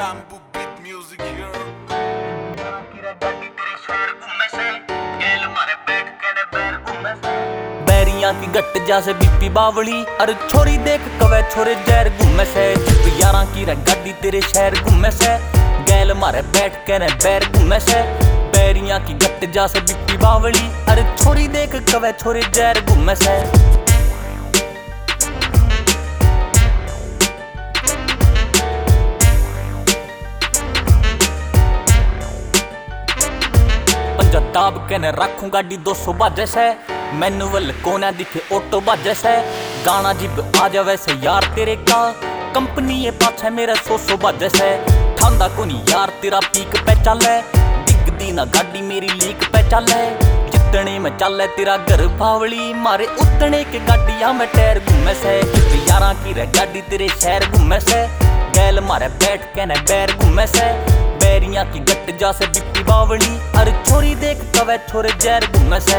Bamboo beat music here. बैरियां की गट जैसे BP बावली, अरे छोरी देख कवे छोरे जहर घूमे से। यारा की रे गाड़ी तेरे शहर घूमे से, गैल मारे बैठ के ने बैर घूमे से। बैरियां की गट जैसे बीपी बावली, अरे छोरी देख कवे छोरे जहर घूमे से। दाब के ने रखूं गाड़ी 200 बाजे से, मैनुअल कोना दिखे ऑटो बाजे से। गाना जिब आ जावे से यार तेरे का, कंपनी ये पाछे मेरे 100 बाजे से। ठंडा कोनी यार तेरा पीक पे चले, डिग दी ना गाड़ी मेरी लीक पे चले। जितने में चले तेरा घर भावली, मारे उतने के गाड़ियां में टायर घूमे से। यारा की रे गाड़ी तेरे शहर घूमे से, गैल मारे बैठ के ने बैर घूमे से। बैरियां की गट जा से बिप्पी बावली, अरे छोरी देख कवे छोरे जहर घूमे से।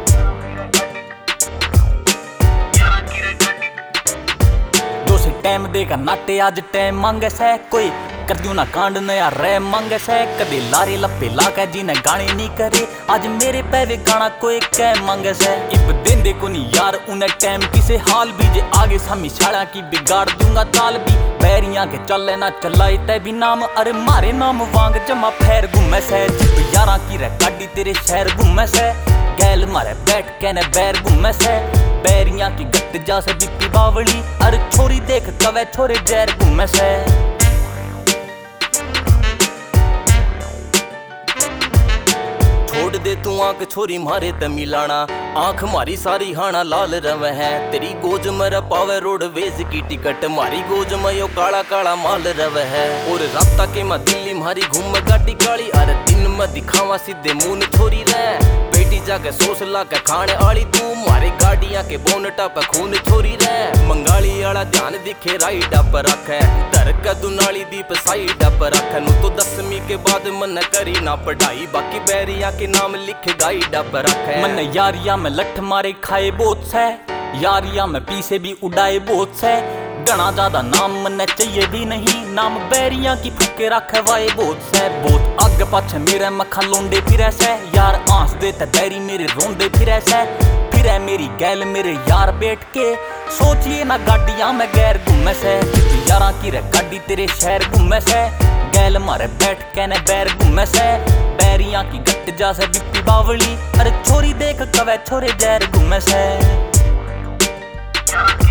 जो से टाइम देगा नाटे आज टाइम मांगे से, कोई कर दियो ना कांड नया रे मांगे से। कदे लारे लपे लाके जिन्हें गाने नहीं करे, आज मेरे पैवे गाना कोई कह मांगे से। इब देंदे को नहीं यार उन्हें टाइम किसे हाल भी, जे आगे सामी शाड़ा की बिगाड़ दूंगा ताल भी। बैरियां के चले ना चलाई ते भी नाम, अरे मारे नाम वांग जमा फैर घूमे से। यारा की रे गाड़ी तेरे शहर घूमे से, गैल मारे बैठ के ने बैर घूमे से। बैरियां की गट जा से बिप्पी बावली, अरे छोरी देख कवे छोरे जहर घूमे से। छोड़ दे तू आंख छोरी मारे ते मिलाना, आंख मारी सारी हाना लाल रवे है। तेरी गोज मर पावे रोडवेज की टिकट, मारी गोज में यो काला काला माल रवे है। और रात के मैं दिल्ली मारी घूम गाड़ी काली, अरे दिन में दिखावा सीधे मुंह छोरी रे। बेटी जाके सोच ला के खाने आली तू, मारे गाड़ियां के बोनटा पे खून छोरी रे। मंगाली आला ध्यान दिखे राइड अप रखे, दर का दुनाली दीप साइड अप रखे। नु तो 10वीं के बाद मन करी ना पढ़ाई, बाकी बैरियां के नाम लिखे गाइड अप रखे। मन यारिया में लठ मारे खाए बहुत से, यारिया में पीछे भी उड़ाए बहुत से। गणा ज्यादा नाम मन चाहिए भी नहीं, नाम बैरियां की फूके रखे वाए बहुत से। बहुत आगे पाछे मेरे मखा लोंडे फिरे से, यार आंस देते बैरी मेरे रोंदे फिरे से। फिरे मेरी गैल मेरे यार बैठ के, सोचिए ना गाड़ियां में गैर घूमे से। यारा की रे गाड़ी तेरे शहर घूमे से, गैल मारे बैठ के ने बैर घूमे से। बैरियां की गट जा से बिप्पी बावली, अरे छोरी देख कवे छोरे जहर घूमे से।